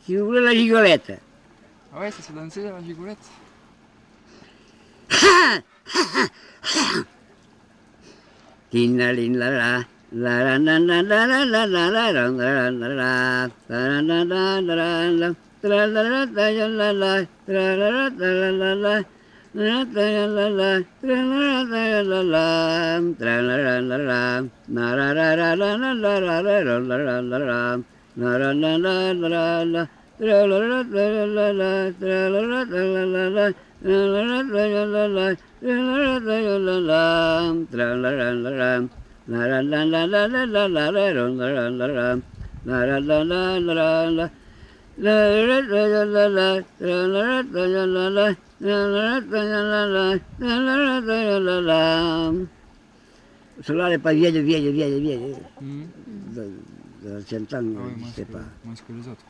Si vous voulez la gigolette. Ah ouais, ça se fait danser la gigolette. Lina lina la. La la la la la la la la la la la la la la la la la la. Tra la la la la la. Tra la la la la la. La la la la. Tra la la la la. Tra la la la la. Na la la la la la la la la la la la. Na la la la la la. Tra la la la la la. Tra la la la la la. La la la la la. Tra la la la la. Tra la la la la. La la la la la la la la la la la la la la la la la. Cela n'est pas vieille. De 100 ans, Ah ouais, je sais pas. moins que les autres.